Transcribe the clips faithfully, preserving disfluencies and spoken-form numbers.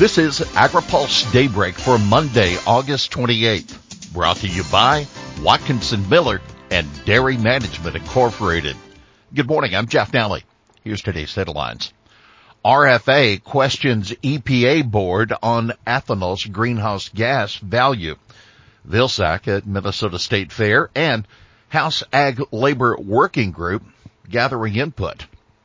This is AgriPulse Daybreak for Monday, August twenty-eighth, brought to you by Watkinson Miller and Dairy Management Incorporated. Good morning, I'm Jeff Nally. Here's today's headlines. R F A questions E P A board on ethanol's greenhouse gas value. Vilsack at Minnesota State Fair and House Ag Labor Working Group gathering input.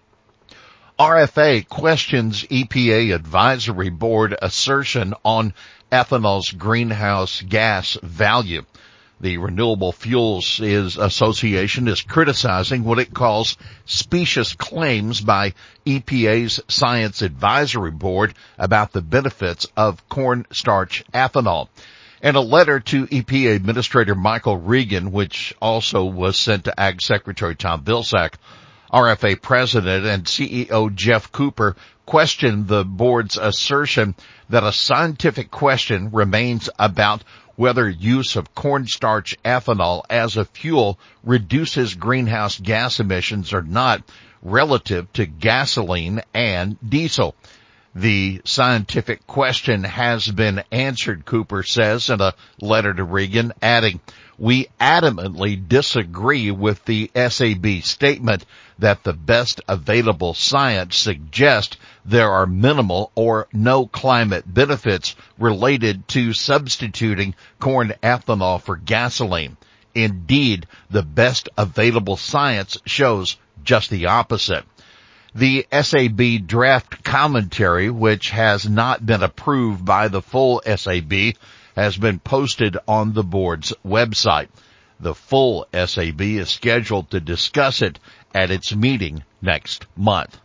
R F A questions E P A advisory board assertion on ethanol's greenhouse gas value. The Renewable Fuels is Association is criticizing what it calls specious claims by E P A's Science Advisory Board about the benefits of cornstarch ethanol. In a letter to E P A Administrator Michael Regan, which also was sent to Ag Secretary Tom Vilsack, R F A President and C E O Jeff Cooper questioned the board's assertion that a scientific question remains about whether use of cornstarch ethanol as a fuel reduces greenhouse gas emissions or not relative to gasoline and diesel. The scientific question has been answered, Cooper says in a letter to Regan, adding, "We adamantly disagree with the S A B statement that the best available science suggests there are minimal or no climate benefits related to substituting corn ethanol for gasoline. Indeed, the best available science shows just the opposite." The S A B draft commentary, which has not been approved by the full S A B, has been posted on the board's website. The full S A B is scheduled to discuss it at its meeting next month.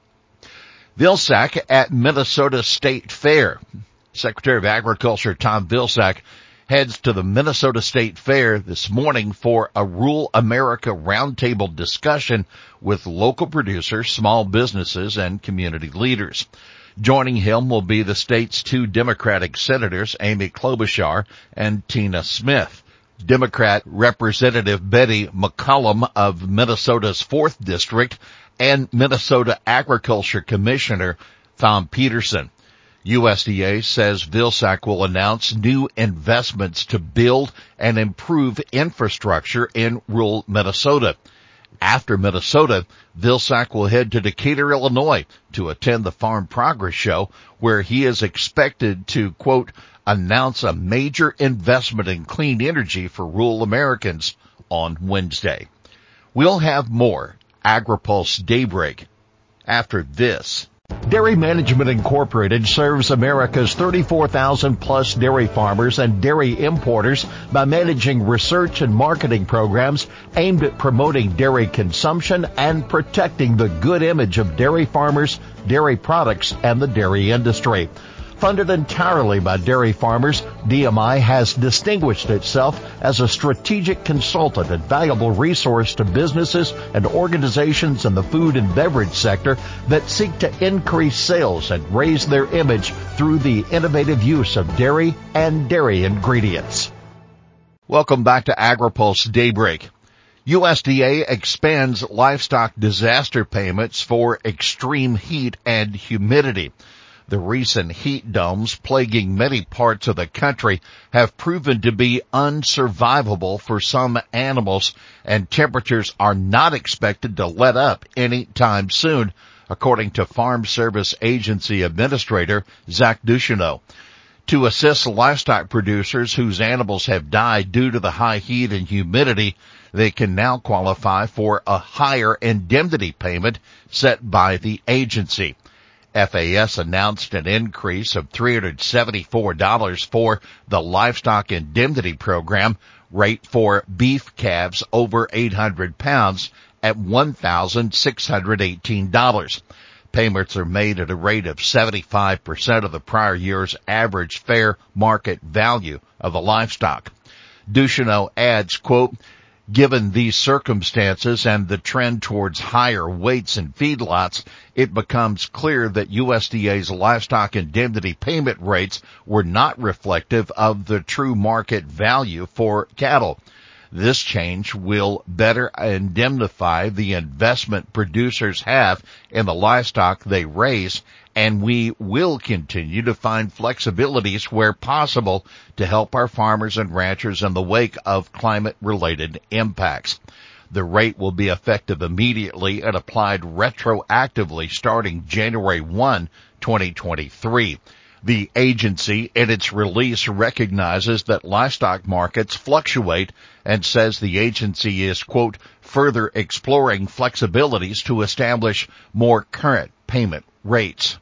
Vilsack at Minnesota State Fair. Secretary of Agriculture Tom Vilsack heads to the Minnesota State Fair this morning for a Rural America roundtable discussion with local producers, small businesses, and community leaders. Joining him will be the state's two Democratic senators, Amy Klobuchar and Tina Smith. Democrat Representative Betty McCollum of Minnesota's fourth District and Minnesota Agriculture Commissioner Tom Peterson. U S D A says Vilsack will announce new investments to build and improve infrastructure in rural Minnesota. After Minnesota, Vilsack will head to Decatur, Illinois to attend the Farm Progress Show, where he is expected to, quote, announce a major investment in clean energy for rural Americans on Wednesday. We'll have more AgriPulse Daybreak after this. Dairy Management Incorporated serves America's thirty-four thousand plus dairy farmers and dairy importers by managing research and marketing programs aimed at promoting dairy consumption and protecting the good image of dairy farmers, dairy products, and the dairy industry. Funded entirely by dairy farmers, D M I has distinguished itself as a strategic consultant and valuable resource to businesses and organizations in the food and beverage sector that seek to increase sales and raise their image through the innovative use of dairy and dairy ingredients. Welcome back to AgriPulse Daybreak. U S D A expands livestock disaster payments for extreme heat and humidity. The recent heat domes plaguing many parts of the country have proven to be unsurvivable for some animals, and temperatures are not expected to let up anytime soon, according to Farm Service Agency Administrator Zach Ducheneaux. To assist livestock producers whose animals have died due to the high heat and humidity, they can now qualify for a higher indemnity payment set by the agency. F A S announced an increase of three hundred seventy-four dollars for the livestock indemnity program rate for beef calves over eight hundred pounds at one thousand six hundred eighteen dollars. Payments are made at a rate of seventy-five percent of the prior year's average fair market value of the livestock. Ducheneaux adds, quote, "Given these circumstances and the trend towards higher weights in feedlots, it becomes clear that U S D A's livestock indemnity payment rates were not reflective of the true market value for cattle. This change will better indemnify the investment producers have in the livestock they raise, and we will continue to find flexibilities where possible to help our farmers and ranchers in the wake of climate-related impacts. The rate will be effective immediately and applied retroactively starting January first, twenty twenty-three. The agency, in its release, recognizes that livestock markets fluctuate and says the agency is, quote, further exploring flexibilities to establish more current payment rates.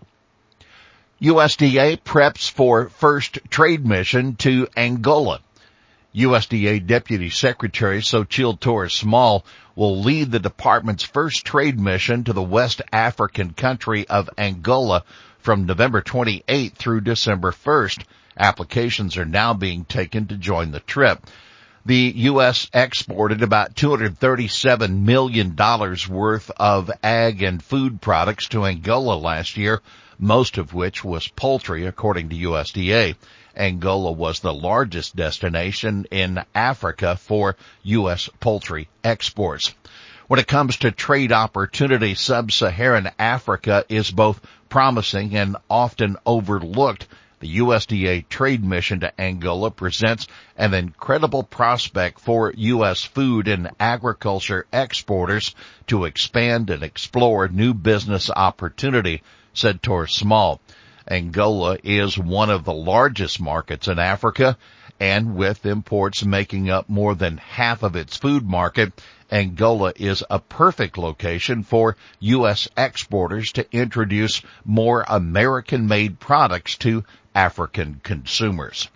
U S D A preps for first trade mission to Angola. U S D A Deputy Secretary Xochitl Torres-Small will lead the department's first trade mission to the West African country of Angola from November twenty-eighth through December first. Applications are now being taken to join the trip. The U S exported about two hundred thirty-seven million dollars worth of ag and food products to Angola last year, most of which was poultry, according to U S D A. Angola was the largest destination in Africa for U S poultry exports. When it comes to trade opportunities, sub-Saharan Africa is both promising and often overlooked. The U S D A trade mission to Angola presents an incredible prospect for U S food and agriculture exporters to expand and explore new business opportunity, said Torres-Small. Angola is one of the largest markets in Africa, and with imports making up more than half of its food market, Angola is a perfect location for U S exporters to introduce more American-made products to African consumers.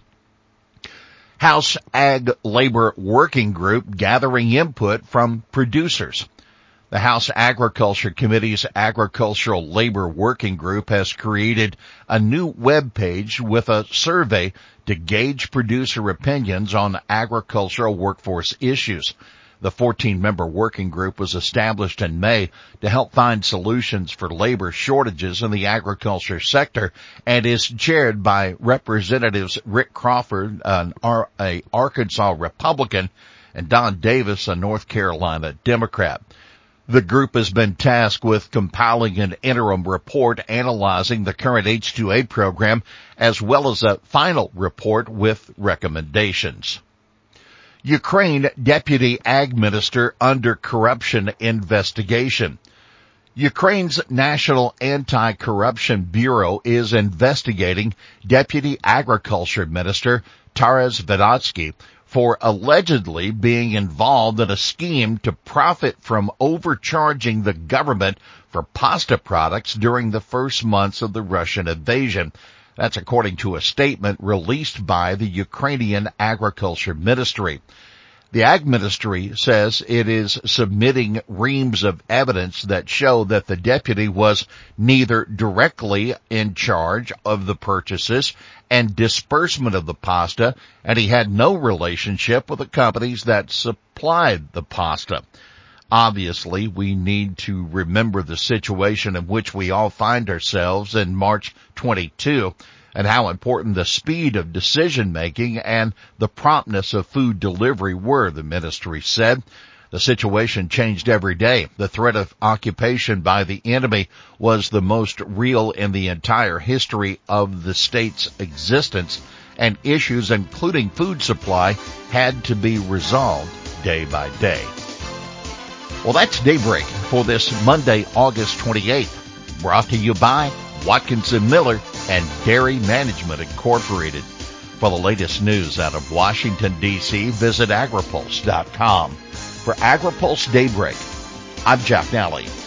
House Ag Labor Working Group gathering input from producers. The House Agriculture Committee's Agricultural Labor Working Group has created a new web page with a survey to gauge producer opinions on agricultural workforce issues. The fourteen-member working group was established in May to help find solutions for labor shortages in the agriculture sector and is chaired by Representatives Rick Crawford, an Ar- a Arkansas Republican, and Don Davis, a North Carolina Democrat. The group has been tasked with compiling an interim report analyzing the current H two A program, as well as a final report with recommendations. Ukraine Deputy Ag Minister under corruption investigation. Ukraine's National Anti-Corruption Bureau is investigating Deputy Agriculture Minister Taras Vidotsky for allegedly being involved in a scheme to profit from overcharging the government for pasta products during the first months of the Russian invasion. That's according to a statement released by the Ukrainian Agriculture Ministry. The Ag Ministry says it is submitting reams of evidence that show that the deputy was neither directly in charge of the purchases and disbursement of the pasta, and he had no relationship with the companies that supplied the pasta. Obviously, we need to remember the situation in which we all find ourselves in March twenty-two and how important the speed of decision-making and the promptness of food delivery were, the ministry said. The situation changed every day. The threat of occupation by the enemy was the most real in the entire history of the state's existence, and issues including food supply had to be resolved day by day. Well, that's Daybreak for this Monday, August twenty-eighth, brought to you by Watkinson Miller and Dairy Management Incorporated. For the latest news out of Washington, D C, visit agripulse dot com. For AgriPulse Daybreak, I'm Jeff Nally.